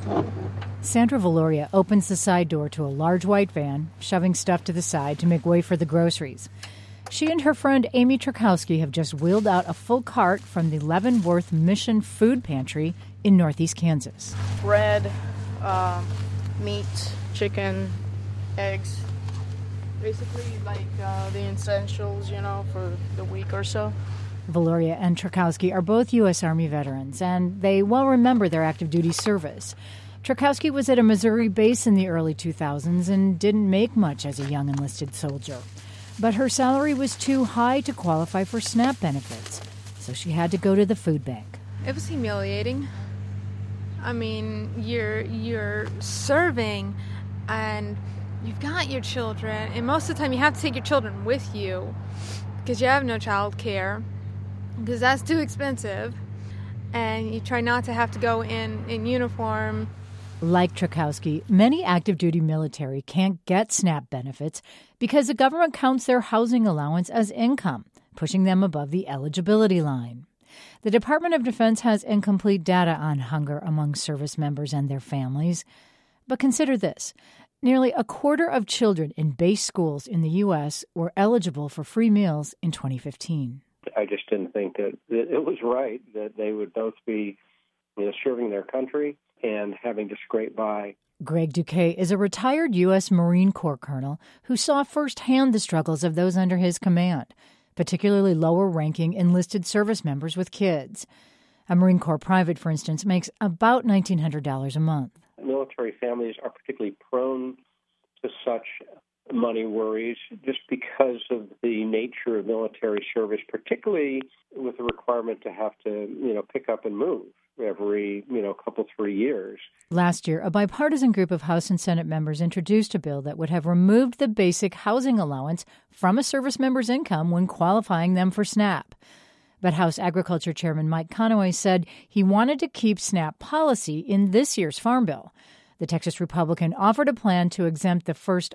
Sandra Valoria opens the side door to a large white van, shoving stuff to the side to make way for the groceries. She and her friend Amy Trakowski have just wheeled out a full cart from the Leavenworth Mission Food Pantry in northeast Kansas. Bread, meat, chicken, eggs. Basically like the essentials, for the week or so. Valoria and Trakowski are both U.S. Army veterans, and they well remember their active duty service. Trakowski was at a Missouri base in the early 2000s and didn't make much as a young enlisted soldier. But her salary was too high to qualify for SNAP benefits, so she had to go to the food bank. It was humiliating. I mean, you're serving, and you've got your children, and most of the time you have to take your children with you because you have no child care, because that's too expensive, and you try not to have to go in uniform. Like Trakowski, many active duty military can't get SNAP benefits because the government counts their housing allowance as income, pushing them above the eligibility line. The Department of Defense has incomplete data on hunger among service members and their families. But consider this. Nearly a quarter of children in base schools in the U.S. were eligible for free meals in 2015. I just didn't think that it was right that they would both be serving their country and having to scrape by. Greg Duque is a retired U.S. Marine Corps colonel who saw firsthand the struggles of those under his command, particularly lower-ranking enlisted service members with kids. A Marine Corps private, for instance, makes about $1,900 a month. Military families are particularly prone to such money worries just because of the nature of military service, particularly with the requirement to have to, pick up and move every, couple, 3 years. Last year, a bipartisan group of House and Senate members introduced a bill that would have removed the basic housing allowance from a service member's income when qualifying them for SNAP. But House Agriculture Chairman Mike Conaway said he wanted to keep SNAP policy in this year's Farm Bill. The Texas Republican offered a plan to exempt the first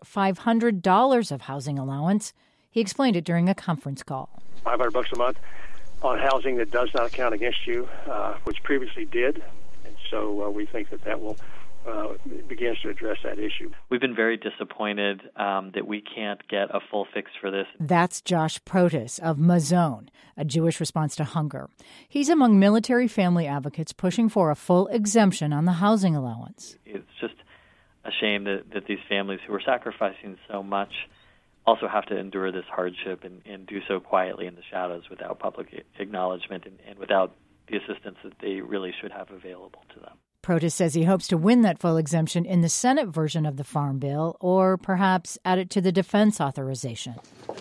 $500 of housing allowance. He explained it during a conference call. $500 a month on housing that does not count against you, which previously did. And so we think that will begins to address that issue. We've been very disappointed that we can't get a full fix for this. That's Josh Protas of Mazon, a Jewish response to hunger. He's among military family advocates pushing for a full exemption on the housing allowance. It's just a shame that these families who are sacrificing so much also have to endure this hardship and do so quietly in the shadows without public acknowledgement and without the assistance that they really should have available to them. Protas says he hopes to win that full exemption in the Senate version of the Farm Bill, or perhaps add it to the defense authorization.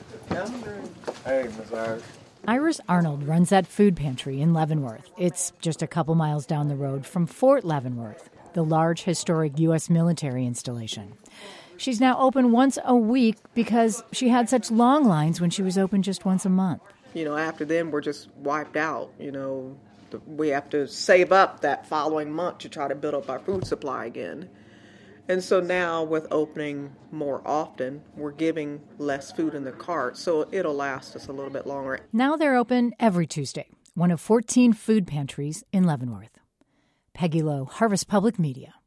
Hey, Ms. Iris Arnold runs that food pantry in Leavenworth. It's just a couple miles down the road from Fort Leavenworth, the large historic U.S. military installation. She's now open once a week because she had such long lines when she was open just once a month. After then, we're just wiped out, We have to save up that following month to try to build up our food supply again. And so now with opening more often, we're giving less food in the cart, so it'll last us a little bit longer. Now they're open every Tuesday, one of 14 food pantries in Leavenworth. Peggy Lowe, Harvest Public Media.